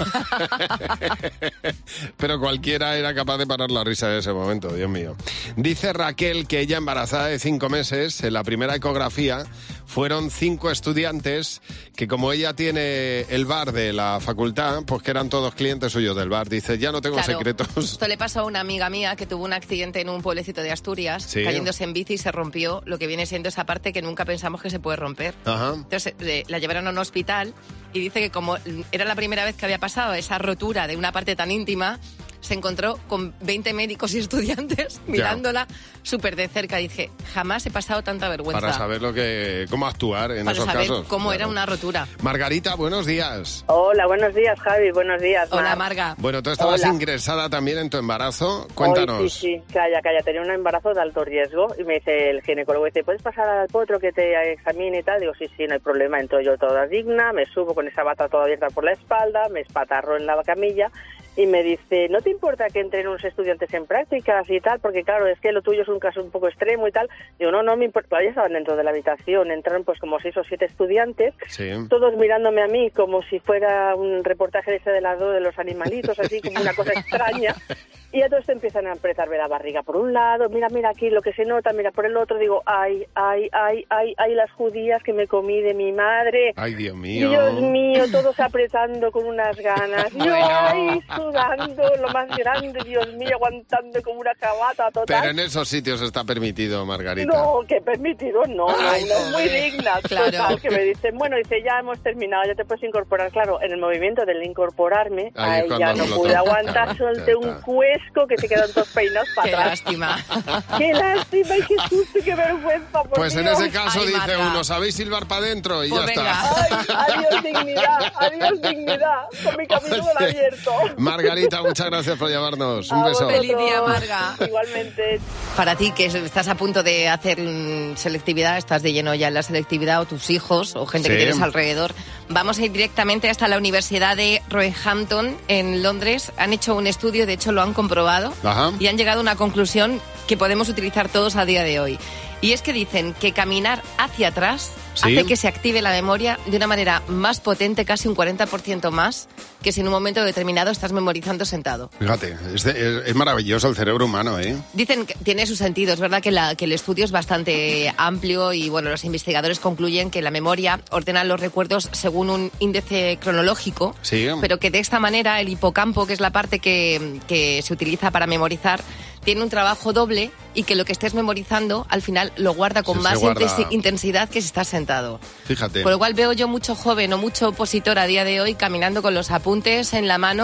Pero cualquiera era capaz de parar la risa en ese momento, Dios mío. Dice Raquel que ella, embarazada de cinco meses, en la primera ecografía, fueron cinco estudiantes que, como ella tiene el bar de la facultad, pues que eran todos clientes suyos del bar. Dice, ya no tengo Claro. secretos. Esto le pasó a una amiga mía que tuvo un accidente en un pueblecito de Asturias, Sí. cayéndose en bici y se rompió lo que viene siendo esa parte que nunca pensamos que se puede romper. Ajá. Entonces eh, la llevaron a un hospital y dice que como era la primera vez que había pasado esa rotura de una parte tan íntima, se encontró con veinte médicos y estudiantes mirándola súper de cerca. Dije, jamás he pasado tanta vergüenza. Para saber lo que, cómo actuar en Para esos saber casos. cómo era Claro. una rotura. Margarita, buenos días. Hola, buenos días, Javi. Buenos días, Hola, Mar. Marga. Bueno, tú estabas Hola. ingresada también en tu embarazo. Cuéntanos. Hoy, sí, sí, calla, calla. Tenía un embarazo de alto riesgo y me dice el ginecólogo, dice, ¿puedes pasar al potro que te examine y tal? Digo, sí, sí, no hay problema. Entonces yo toda digna, me subo con esa bata toda abierta por la espalda, me espatarro en la camilla y me dice, ¿no te importa que entren unos estudiantes en prácticas y tal? Porque claro, es que lo tuyo es un caso un poco extremo y tal. Digo, no, no me importa. Todavía estaban dentro de la habitación, entraron pues como seis o siete estudiantes, Sí. todos mirándome a mí como si fuera un reportaje de ese de las dos de los animalitos, así como una cosa extraña. Y a todos te empiezan a apretarme la barriga por un lado, mira, mira aquí lo que se nota, mira por el otro, digo, ay, ay, ay, ay, ay, las judías que me comí de mi madre. Ay, Dios mío. Dios mío, todos apretando con unas ganas. Yo Bueno. ahí sudando lo más grande, Dios mío, aguantando como una cabata total. Pero en esos sitios está permitido, Margarita. No, que permitido, no, no, Ay, no, muy digna. Claro. Total, que me dicen, bueno, dice, ya hemos terminado, ya te puedes incorporar. Claro, en el movimiento del incorporarme, Ahí es ahí ya cuando no lo pude toca, aguantar, claro, solté ya un está. cuesco que se quedan todos peinados para Qué atrás. lástima. Qué lástima y qué susto y qué vergüenza, por Pues en Dios. ese caso Ay, dice Marga. uno, sabéis silbar para adentro y Pues ya venga. está. Ay, adiós dignidad, adiós dignidad, con mi capítulo abierto. Margarita, muchas gracias por llamarnos. Un A beso. vosotros. Feliz día, Marga. Igualmente. Para ti, que estás a punto de hacer mm, selectividad, estás de lleno ya en la selectividad, o tus hijos, o gente que Sí. tienes alrededor, vamos a ir directamente hasta la Universidad de Roehampton, en Londres. Han hecho un estudio, de hecho lo han comprobado, Ajá. y han llegado a una conclusión que podemos utilizar todos a día de hoy. Y es que dicen que caminar hacia atrás Sí. hace que se active la memoria de una manera más potente, casi un cuarenta por ciento más, que si en un momento determinado estás memorizando sentado. Fíjate, es, de- es- es maravilloso el cerebro humano, ¿eh? Dicen que tiene su sentido, es verdad que, la, que el estudio es bastante amplio y bueno, los investigadores concluyen que la memoria ordena los recuerdos según un índice cronológico, Sí. pero que de esta manera el hipocampo, que es la parte que, que se utiliza para memorizar, tiene un trabajo doble y que lo que estés memorizando al final lo guarda con Sí, se más guarda. intensi- intensidad que si estás sentado. Fíjate. Por lo cual veo yo mucho joven o mucho opositor a día de hoy caminando con los apuntes en la mano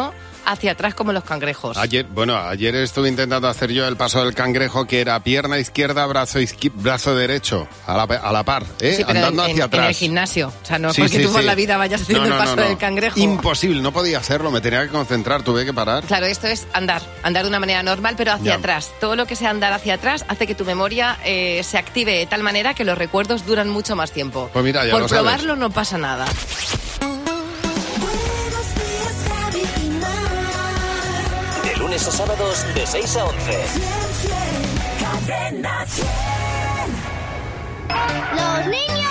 hacia atrás como los cangrejos. Ayer, bueno, ayer estuve intentando hacer yo el paso del cangrejo, que era pierna izquierda, brazo izqui- brazo derecho, a la, a la par, ¿eh? Sí, pero andando en, hacia en, atrás. en el gimnasio. O sea, no es Sí, porque sí, tú por sí. la vida vayas haciendo No, no, el paso no, no. del cangrejo. Imposible, no podía hacerlo, me tenía que concentrar, tuve que parar. Claro, esto es andar, andar de una manera normal, pero hacia Ya. atrás. Todo lo que sea andar hacia atrás hace que tu memoria eh, se active de tal manera que los recuerdos duran mucho más tiempo. Pues mira, ya Por lo sabes. probarlo no pasa nada. De lunes a sábados de seis a once. ¡Los niños!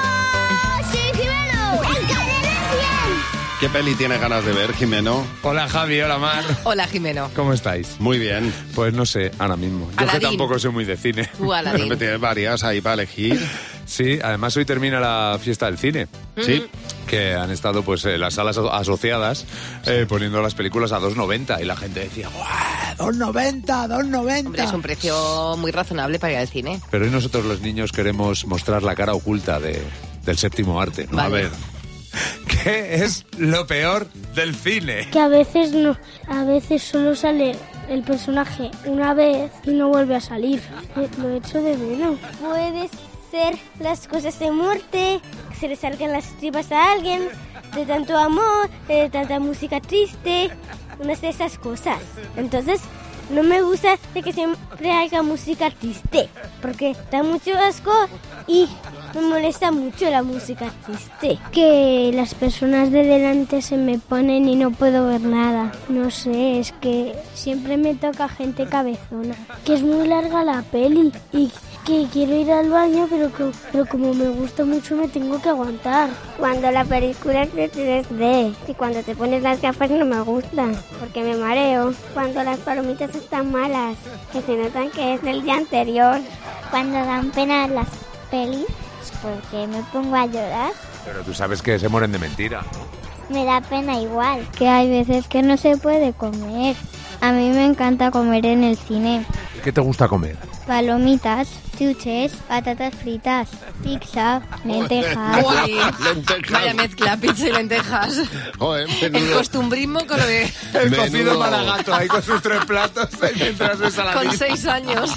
¡Sí, Jimeno! ¡En Cadena cien! ¿Qué peli tienes ganas de ver, Jimeno? Hola Javi, hola Mar. Hola, Jimeno. ¿Cómo estáis? Muy bien. Pues no sé, ahora mismo. Yo Aladín. que tampoco soy muy de cine. Tú, Aladín. Me tienes varias ahí para elegir. Sí, además hoy termina la fiesta del cine. Sí. Que han estado pues eh, las salas aso- asociadas eh, poniendo las películas a dos noventa y la gente decía, ¡guau! ¡dos noventa! ¡dos noventa! Hombre, es un precio muy razonable para ir al cine. Pero hoy nosotros los niños queremos mostrar la cara oculta de, del séptimo arte, ¿no? Vale. A ver, ¿qué es lo peor del cine? Que a veces no, a veces solo sale el personaje una vez y no vuelve a salir. Eh, Lo echo de menos. Puede ser las cosas de muerte, que se le salgan las tripas a alguien, de tanto amor, de tanta música triste, unas de esas cosas. Entonces, no me gusta de que siempre haya música triste, porque da mucho asco y me molesta mucho la música triste. Que las personas de delante se me ponen y no puedo ver nada. No sé, es que siempre me toca gente cabezona. Que es muy larga la peli y que quiero ir al baño, pero, que, pero como me gusta mucho me tengo que aguantar. Cuando la película es de tres D y cuando te pones las gafas no me gusta, porque me mareo. Cuando las palomitas están malas, que se notan que es del día anterior. Cuando dan pena las pelis, porque me pongo a llorar. Pero tú sabes que se mueren de mentira, ¿no? Me da pena igual. Que hay veces que no se puede comer. A mí me encanta comer en el cine. ¿Qué te gusta comer? Palomitas, chuches, patatas fritas, pizza, lentejas. Guay. Lentejas. Vaya mezcla, pizza y lentejas. Joder, El menudo. costumbrismo con lo de... El Menudo. cocido malagato ahí con sus tres platos mientras ves a la Con seis años.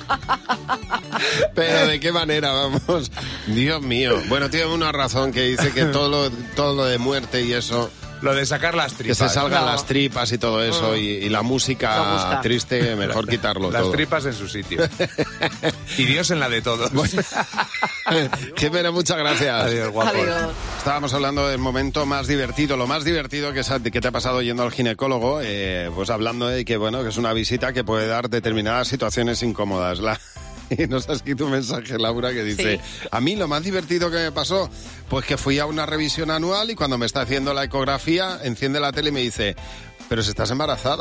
Pero de qué manera, vamos. Dios mío. Bueno, tiene una razón que dice que todo lo, todo lo de muerte y eso, Lo de sacar las que tripas. se salgan No. las tripas y todo eso, y, y la Me música gusta. triste, mejor quitarlo Las todo. tripas en su sitio. Y Dios en la de todos. Qué pena, muchas gracias. Adiós, guapo. Adiós. Estábamos hablando del momento más divertido, lo más divertido que, sa- que te ha pasado yendo al ginecólogo, eh, pues hablando de que, bueno, que es una visita que puede dar determinadas situaciones incómodas. La... Y nos ha escrito un mensaje, Laura, que dice, Sí. a mí lo más divertido que me pasó, pues que fui a una revisión anual y cuando me está haciendo la ecografía, enciende la tele y me dice, pero si estás embarazada.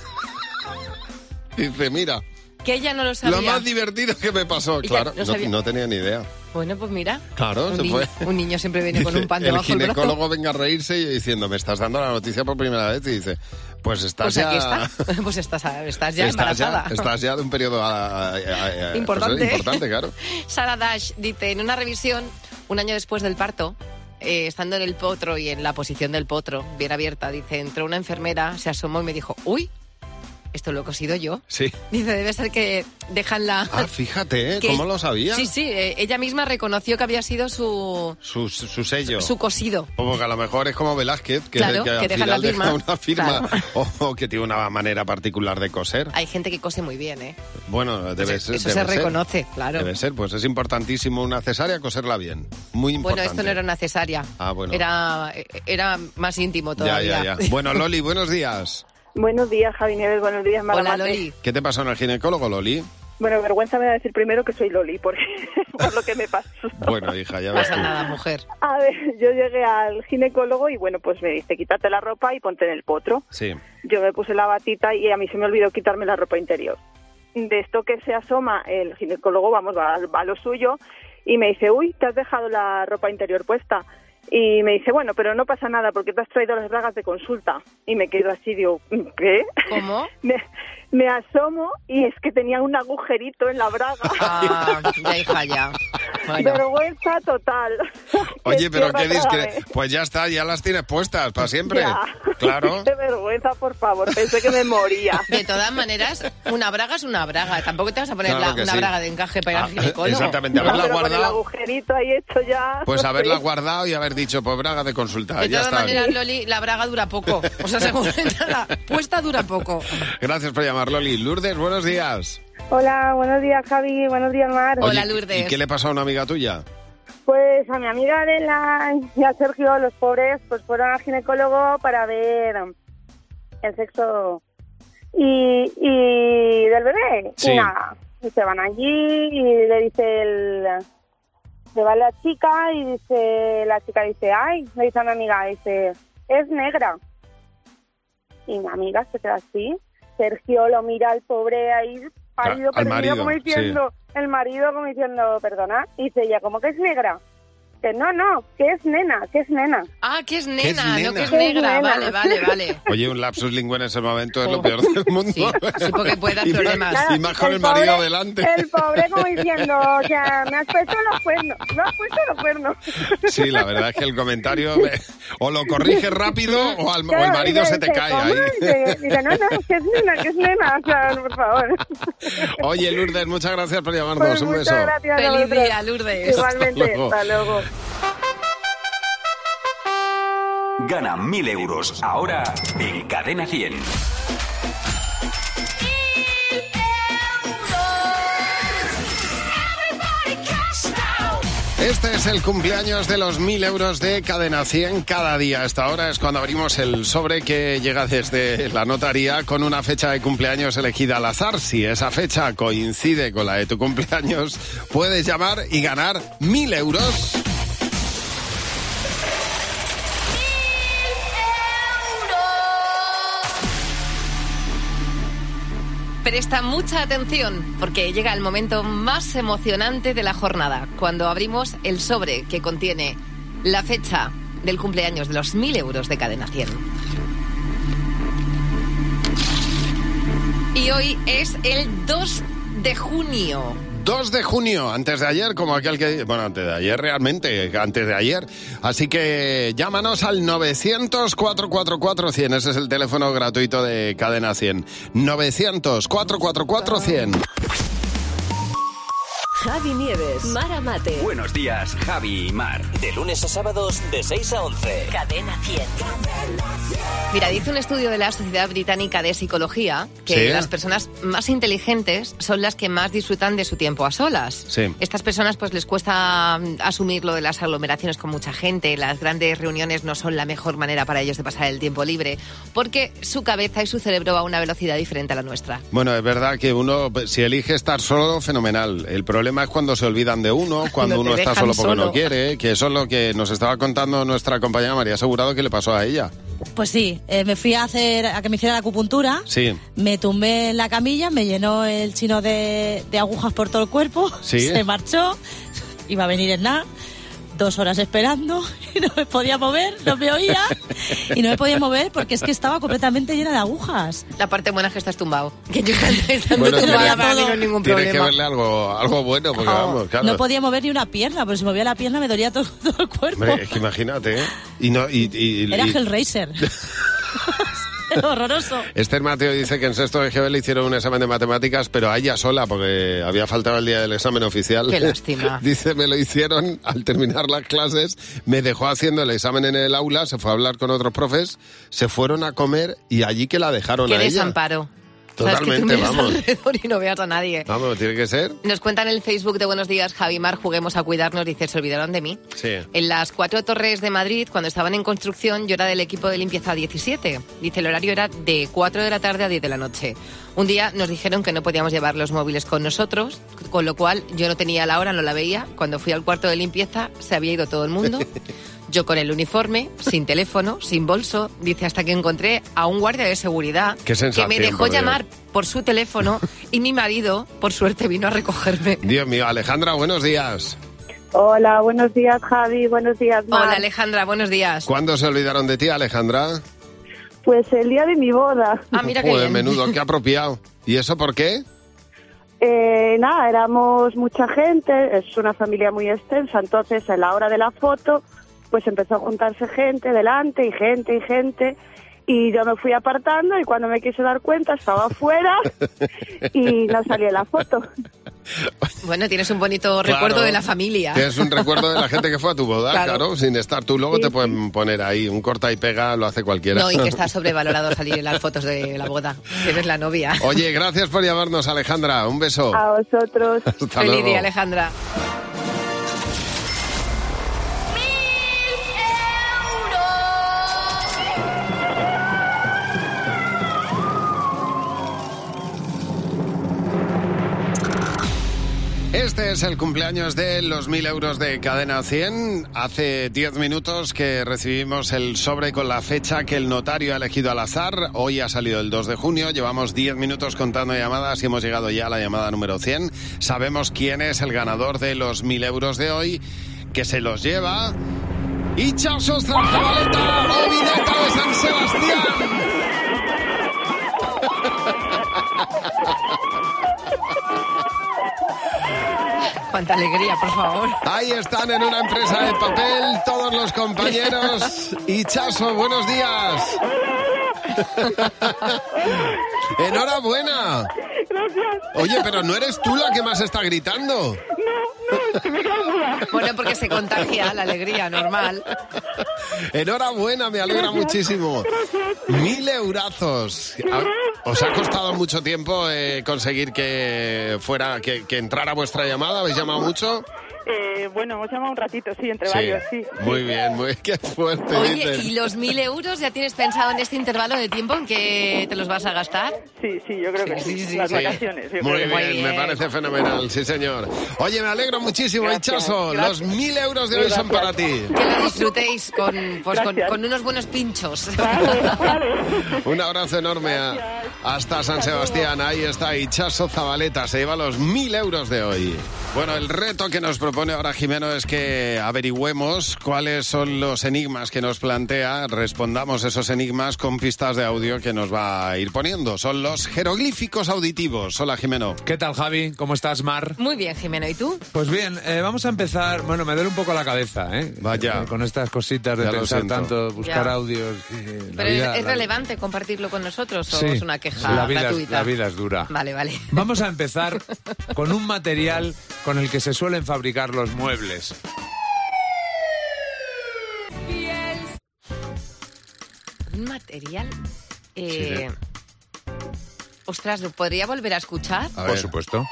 Dice, mira, Que ella no lo sabía. lo más divertido que me pasó. Y Claro, ya no no, sabía. no tenía ni idea. Bueno, pues mira. Claro, un, se niño, fue. un niño siempre viene con Dice, un pan el debajo del brazo. ginecólogo venga a reírse y diciendo, me estás dando la noticia por primera vez, y dice, pues estás Pues ya... aquí está. Pues estás, estás ya estás ya, embarazada. estás ya de un periodo a- a- a- a- Importante. pues, importante, claro. Sara Dash dice, en una revisión, un año después del parto, eh, estando en el potro y en la posición del potro, bien abierta, dice, entró una enfermera, se asomó y me dijo, uy, esto lo he cosido yo. Sí. Dice, debe ser que dejan la... Ah, fíjate, ¿eh? que- ¿Cómo lo sabía? Sí, sí, eh, ella misma reconoció que había sido su, Su, su, su sello. su cosido. Como que a lo mejor es como Velázquez, que, Claro, que al que deja final la firma. deja una firma. Claro. O, o que tiene una manera particular de coser. Hay gente que cose muy bien, ¿eh? Bueno, debe Eso- ser. eso debe se ser. reconoce, claro. Debe ser, pues es importantísimo una cesárea, coserla bien. Muy Bueno, importante. esto no era una cesárea. Ah, bueno. Era, era más íntimo Ya, todavía. ya, ya. Bueno, Loli, buenos días. Buenos días, Javi Nieves, buenos días, Mara Hola, Mate. Loli. ¿Qué te pasó en el ginecólogo, Loli? Bueno, vergüenza me da decir primero que soy Loli, porque por lo que me pasó. Bueno, hija, ya No ves pasa tú. nada, mujer. A ver, yo llegué al ginecólogo y bueno, pues me dice, quítate la ropa y ponte en el potro. Sí. Yo me puse la batita y a mí se me olvidó quitarme la ropa interior. De esto que se asoma, el ginecólogo, vamos, va, va a lo suyo y me dice, uy, te has dejado la ropa interior puesta. Y me dice, bueno, pero no pasa nada porque te has traído las bragas de consulta. Y me quedo así, digo, ¿qué? ¿Cómo? Me, me asomo y es que tenía un agujerito en la braga. Ah, ya, hija, ya. Bueno. Vergüenza total. Oye, pero qué tierra discre... grave. Pues ya está, ya las tienes puestas para siempre. Ya. Claro. Qué vergüenza, por favor. Pensé que me moría. De todas maneras, una braga es una braga. Tampoco te vas a poner Claro la- que una sí. braga de encaje para ir Ah, al ginecólogo. exactamente, haberla Pero con el guardado. agujerito ahí hecho ya. Pues no haberla sé. guardado y haber dicho, pues braga de consulta. De Ya todas está. maneras, Loli, la braga dura poco. O sea, según la puesta dura poco. Gracias por llamar, Loli. Lourdes, buenos días. Hola, buenos días, Javi. Buenos días, Mar. Oye, ¿y qué le pasó a una amiga tuya? Pues a mi amiga Adela y a Sergio, los pobres, pues fueron al ginecólogo para ver el sexo y, y del bebé. Sí. Y nada, y se van allí y le dice el... Se va la chica y dice la chica dice, ay, le dice a mi amiga, dice, es negra. Y mi amiga se queda así. Sergio lo mira al pobre ahí, marido, Al perdido, marido, como diciendo, el marido como diciendo, perdona. Y dice ella, ¿cómo que es negra? Que no, no, que es nena, que es nena. Ah, que es nena, ¿Qué es no nena? que es ¿Qué es negra. nena? Vale, vale, vale. Oye, un lapsus lingüe en ese momento es lo peor del mundo. Sí, sí, porque puede dar Y más- problemas. Y más con el, El marido pobre- delante. El pobre como diciendo, o sea, me has puesto los cuernos, me has puesto los cuernos. Sí, la verdad es que el comentario me- o lo corriges rápido o, al- o el Claro, marido dice, se te dice, cae ¿cómo? ahí. Dice, dice, no, no, que es nena, que es nena, o sea, por favor. Oye, Lourdes, muchas gracias por llamarnos. Pues Un muchas beso. gracias a Feliz vosotros. día, Lourdes. Igualmente, Hasta luego. hasta luego. Gana mil euros ahora en Cadena cien. Este es el cumpleaños de los mil euros de Cadena cien. Cada día a esta hora es cuando abrimos el sobre que llega desde la notaría con una fecha de cumpleaños elegida al azar. Si esa fecha coincide con la de tu cumpleaños, puedes llamar y ganar mil euros. Presta mucha atención porque llega el momento más emocionante de la jornada, cuando abrimos el sobre que contiene la fecha del cumpleaños de los mil euros de Cadena cien. Y hoy es el dos de junio. dos de junio, antes de ayer, como aquel que... Bueno, antes de ayer realmente, antes de ayer. Así que llámanos al novecientos, cuatrocientos cuarenta y cuatro, cien. Ese es el teléfono gratuito de Cadena cien. novecientos, cuatrocientos cuarenta y cuatro, cien. Javi Nieves, Mara Mate. Buenos días, Javi y Mar. De lunes a sábados, de seis a once. Cadena cien. Mira, dice un estudio de la Sociedad Británica de Psicología que Sí. las personas más inteligentes son las que más disfrutan de su tiempo a solas. Sí. Estas personas pues les cuesta mm, asumir lo de las aglomeraciones con mucha gente, las grandes reuniones no son la mejor manera para ellos de pasar el tiempo libre, porque su cabeza y su cerebro va a una velocidad diferente a la nuestra. Bueno, es verdad que uno, si elige estar solo, fenomenal. El problema es cuando se olvidan de uno, cuando No te uno está dejan solo porque solo. no quiere, que eso es lo que nos estaba contando nuestra compañera María Asegurado que le pasó a ella. Pues sí, eh, me fui a hacer a que me hiciera la acupuntura, Sí. me tumbé en la camilla, me llenó el chino de, de agujas por todo el cuerpo, Sí. se marchó, iba a venir en nada, dos horas esperando y no me podía mover, no me oía y no me podía mover porque es que estaba completamente llena de agujas. La parte buena es que estás tumbado. Que yo estando Bueno, tumbada tienes- para mí no es ningún Tienes que problema. verle algo, algo bueno, porque vamos, claro. No podía mover ni una pierna, porque si movía la pierna me dolía todo, todo el cuerpo. Hombre, es que imagínate, ¿eh? Y no, y, y- Era y- Hellraiser. Horroroso. Esther Mateo dice que en sexto de G B le hicieron un examen de matemáticas, pero a ella sola, porque había faltado el día del examen oficial. Qué lástima. Dice, me lo hicieron al terminar las clases, me dejó haciendo el examen en el aula, se fue a hablar con otros profes, se fueron a comer y allí que la dejaron Qué a ella. desamparo. Totalmente, Sabes que tú miras vamos. alrededor y no veas a nadie. Vamos, tiene que ser. Nos cuentan en el Facebook de Buenos Días, Javi Mar, juguemos a cuidarnos, dice, se olvidaron de mí. Sí. En las cuatro torres de Madrid, cuando estaban en construcción, yo era del equipo de limpieza diecisiete. Dice, el horario era de cuatro de la tarde a diez de la noche. Un día nos dijeron que no podíamos llevar los móviles con nosotros, con lo cual yo no tenía la hora, no la veía. Cuando fui al cuarto de limpieza, se había ido todo el mundo. Yo con el uniforme, sin teléfono, sin bolso, dice, hasta que encontré a un guardia de seguridad Qué sensación, que me dejó por Dios. llamar por su teléfono y mi marido, por suerte, vino a recogerme. Dios mío, Alejandra, buenos días. Hola, buenos días, Javi. Buenos días, Mar. Hola, Alejandra, buenos días. ¿Cuándo se olvidaron de ti, Alejandra? Pues el día de mi boda. Ah, mira qué Joder, bien. menudo, qué apropiado. ¿Y eso por qué? Eh, nada, éramos mucha gente, es una familia muy extensa, entonces a la hora de la foto, pues empezó a juntarse gente delante y gente y gente, y yo me fui apartando y cuando me quise dar cuenta estaba afuera y no salía en la foto. Bueno, tienes un bonito recuerdo Claro, de la familia. Tienes un recuerdo de la gente que fue a tu boda, Claro. claro, sin estar tú. Luego Sí, te pueden poner ahí un corta y pega, lo hace cualquiera. No, y que está sobrevalorado salir en las fotos de la boda. Tienes la novia. Oye, gracias por llamarnos, Alejandra. Un beso. A vosotros. Hasta Feliz luego. día, Alejandra. Este es el cumpleaños de los mil euros de Cadena cien. Hace diez minutos que recibimos el sobre con la fecha que el notario ha elegido al azar. Hoy ha salido el dos de junio. Llevamos diez minutos contando llamadas y hemos llegado ya a la llamada número cien. Sabemos quién es el ganador de los mil euros de hoy, que se los lleva Itxaso Zabaleta, Ovineta de San Sebastián. Cuánta alegría, por favor. Ahí están en una empresa de papel todos los compañeros. Itxaso, buenos días. Enhorabuena. Gracias. Oye, pero no eres tú la que más está gritando. Bueno, porque se contagia la alegría, normal. Enhorabuena, me alegra muchísimo. Mil eurazos. ¿Os ha costado mucho tiempo eh, conseguir que fuera, que, que entrara vuestra llamada? ¿Habéis llamado mucho? Eh, bueno, hemos llamado un ratito, sí, entre Sí. varios, sí. Muy bien, muy qué fuerte. Oye, dicen. ¿y los mil euros ya tienes pensado en este intervalo de tiempo en que te los vas a gastar? Sí, sí, yo creo que sí. Sí, sí, Las sí. vacaciones. yo Muy creo bien, que sí. me parece fenomenal, sí señor. Oye, me alegro muchísimo, Gracias, Itxaso. gracias. Los mil euros de hoy son para ti. Que lo disfrutéis con, pues, con, Gracias. con unos buenos pinchos. Un abrazo enorme a- hasta San Sebastián. Ahí está Itxaso Zabaleta, se lleva los mil euros de hoy. Bueno, el reto que nos propone ahora Jimeno es que averigüemos cuáles son los enigmas que nos plantea, respondamos esos enigmas con pistas de audio que nos va a ir poniendo. Son los jeroglíficos auditivos. Hola, Jimeno. ¿Qué tal, Javi? ¿Cómo estás, Mar? Muy bien, Jimeno, ¿y tú? Pues bien, eh, vamos a empezar. Bueno, me duele un poco la cabeza, ¿eh? Vaya. Eh, con estas cositas de Ya lo pensar siento. tanto, buscar Ya. audios. eh, la ¿Pero vida- es, es la- relevante compartirlo con nosotros o Sí, es una queja la vida, es- gratuita? la vida es dura. Vale, vale. Vamos a empezar con un material con el que se suelen fabricar los muebles. Un material... Eh... Ostras, ¿lo podría volver a escuchar? A Por ver. supuesto.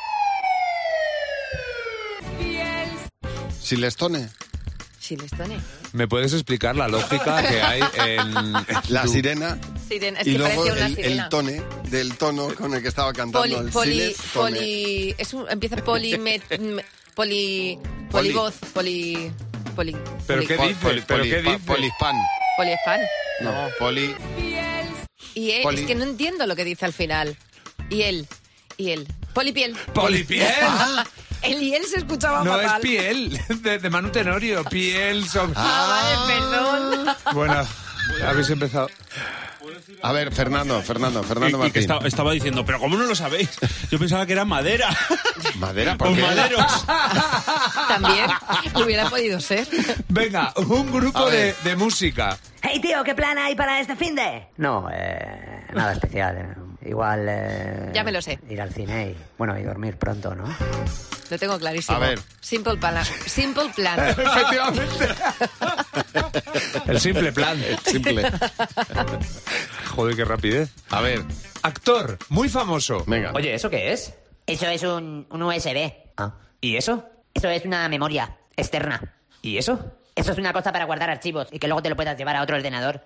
Silestone. Silestone. ¿Me puedes explicar la lógica que hay en... La tu- sirena. Sirena, es Y que luego parece una el, sirena. el tone, del tono con el que estaba cantando. Poli, el poli, silestone. poli, es un, empieza poli, met, me- poli, polivoz, poli, poli, ¿Pero poli- qué Pol- dice? poli- ¿Pero poli- qué pa- dice? Polihispan. poliespan. No, poli... Y él, Poli- es que no entiendo lo que dice al final. Y él, y él, polipiel. ¿Polipiel? Ah, el y él se escuchaba No fatal. es piel, de, de Manu Tenorio, piel... son- Ah, vale, perdón. Bueno, habéis empezado... A ver, Fernando, Fernando, Fernando Y, y que Martín. estaba, estaba diciendo, pero ¿cómo no lo sabéis? Yo pensaba que era madera. ¿Madera? ¿Por Pues qué? maderos. También hubiera podido ser. Venga, un grupo A de, ver. de música. Hey tío, ¿qué plan hay para este finde? No, eh, nada especial. eh. Igual eh, Ya me lo sé. ir al cine y, bueno, y dormir pronto, ¿no? Lo tengo clarísimo. A ver. Simple plan. Simple plan. Efectivamente. El simple plan. Simple. Joder, qué rapidez. A ver, Actor, muy famoso. venga. Oye, ¿eso qué es? Eso es un, un U S B. Ah. ¿Y eso? Eso es una memoria externa. ¿Y eso? Eso es una cosa para guardar archivos y que luego te lo puedas llevar a otro ordenador.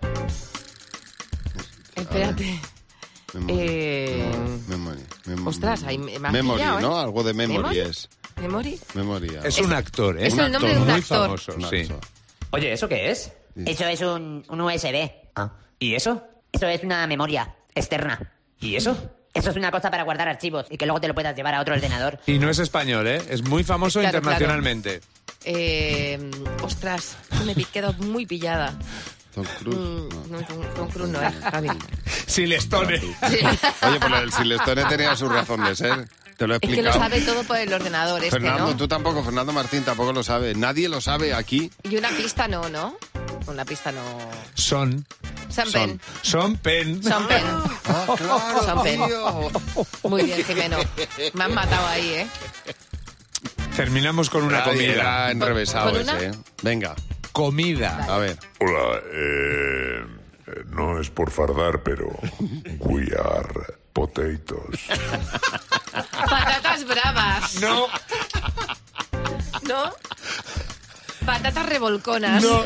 Espérate. Memory. Eh, Memory. Memory. ostras, ahí me me has Memory, pillado, ¿eh? ¿no? Algo de memory ¿Memory? es. ¿Memory? Memoria. Es un actor, ¿eh? es el nombre de un muy actor. famoso, Un sí. actor. Oye, ¿eso qué es? Eso es un, un U S B. Ah. ¿Y eso? Eso es una memoria externa. ¿Y eso? Eso es una cosa para guardar archivos y que luego te lo puedas llevar a otro ordenador. Y no es español, ¿eh? Es muy famoso Claro, internacionalmente. Eh, ostras, me he quedado muy pillada. Tom Cruise. Mm, no, Tom, Tom Cruise no es, Javi. Silestone. Oye, pues el Silestone tenía su razón de ser. Te lo he Es que explicado. lo sabe todo por el ordenador este, Fernando, ¿no? tú tampoco, Fernando Martín tampoco lo sabe. Nadie lo sabe aquí. Y una pista no, ¿no? Una pista no... Son. Son pen. Son pen. Son pen. Ah, claro, Son pen. tío. Muy bien, Jimeno. Me han matado ahí, ¿eh? Terminamos con una Nadie comida. era enrevesado ¿Con una? ese, ¿eh? Venga, Comida. a ver. Hola, eh, eh, no es por fardar, pero we are potatoes. Patatas bravas. No. ¿No? Patatas revolconas. No.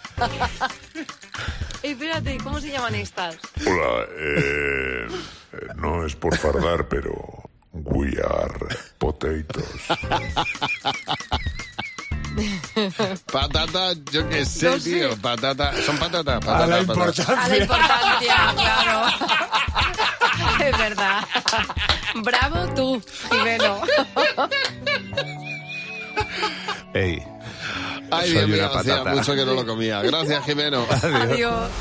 Espérate, ¿cómo se llaman estas? Hola, eh, eh, no es por fardar, pero we are potatoes. Patata, yo qué sé, No sé. tío. Patata, son patatas. A Patata, la patata. importancia. A la importancia, claro. Es verdad. Bravo tú, Jimeno. Ey. Ay, Soy Dios mío, una hacía patata. mucho que no lo comía. Gracias, Jimeno. Adiós.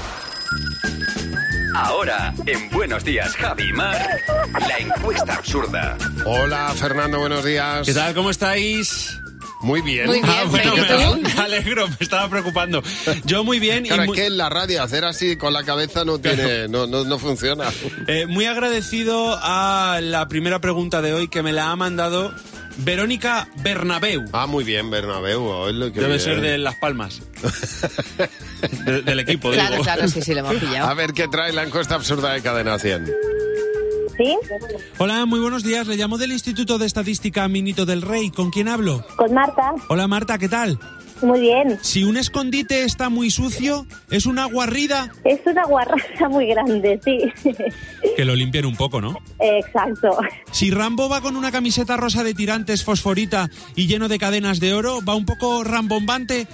Ahora, en Buenos Días, Javi y Mar, la encuesta absurda. Hola, Fernando, buenos días. ¿Qué tal? ¿Cómo estáis? Muy bien. Muy bien, Ah, bueno, ¿y me, tú? me alegro, me estaba preocupando. Yo muy bien y Claro, muy, es que en la radio hacer así con la cabeza no tiene, no, no, no funciona. eh, muy agradecido a la primera pregunta de hoy que me la ha mandado Verónica Bernabeu. Ah, muy bien, Bernabéu. hoy qué Debe bien. ser de Las Palmas. De- del equipo, Claro, digo. claro, sí, sí, lo hemos A pillado. ver qué trae la encuesta absurda de Cadena cien. ¿Sí? Hola, muy buenos días. Le llamo del Instituto de Estadística Minito del Rey. ¿Con quién hablo? Con Marta. Hola, Marta, ¿qué tal? Muy bien. Si un escondite está muy sucio, ¿es una guarrida? Es una guarraza muy grande, sí. Que lo limpien un poco, ¿no? Exacto. Si Rambo va con una camiseta rosa de tirantes fosforita y lleno de cadenas de oro, ¿va un poco rambombante?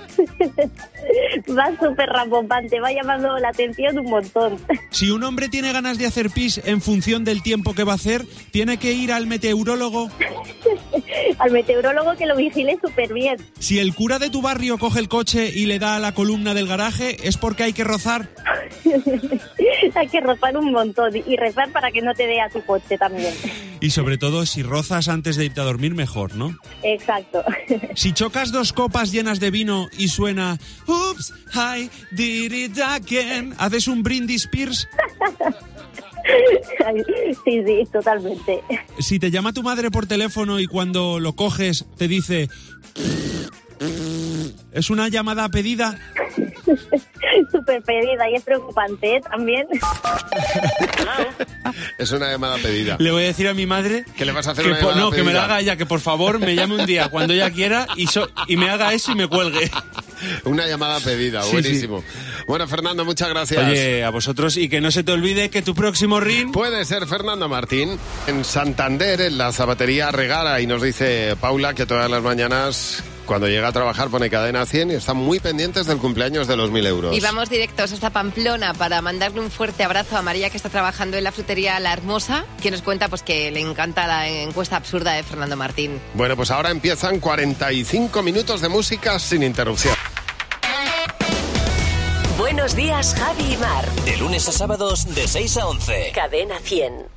Va súper rambombante, va llamando la atención un montón. Si un hombre tiene ganas de hacer pis en función del tiempo que va a hacer, ¿tiene que ir al meteorólogo? Al meteorólogo que lo vigile súper bien. Si el cura de tu barrio coge el coche y le da a la columna del garaje, ¿es porque hay que rozar? Hay que rozar un montón y rezar para que no te dé a tu coche también. Y sobre todo, si rozas antes de irte a dormir, mejor, ¿no? Exacto. Si chocas dos copas llenas de vino y suena Oops, I did it again, ¿haces un brindis Spears? Ay, sí, sí, totalmente. Si te llama tu madre por teléfono y cuando lo coges te dice ¿es una llamada pedida? Súper pedida y es preocupante, ¿eh? También. Es una llamada pedida. Le voy a decir a mi madre Que le vas a hacer que una por- llamada no, que me la pedida. haga ella, que por favor me llame un día cuando ella quiera y, so- y me haga eso y me cuelgue. Una llamada pedida, Sí, buenísimo. Bueno, Fernando, muchas gracias. Oye, a vosotros, y que no se te olvide que tu próximo ring... Puede ser Fernando Martín en Santander, en la zapatería Regara, y nos dice Paula que todas las mañanas, cuando llega a trabajar, pone Cadena cien y están muy pendientes del cumpleaños de los mil euros. Y vamos directos hasta Pamplona para mandarle un fuerte abrazo a María, que está trabajando en la frutería La Hermosa, que nos cuenta pues que le encanta la encuesta absurda de Fernando Martín. Bueno, pues ahora empiezan cuarenta y cinco minutos de música sin interrupción. Buenos días, Javi y Mar. De lunes a sábados de seis a once. Cadena cien.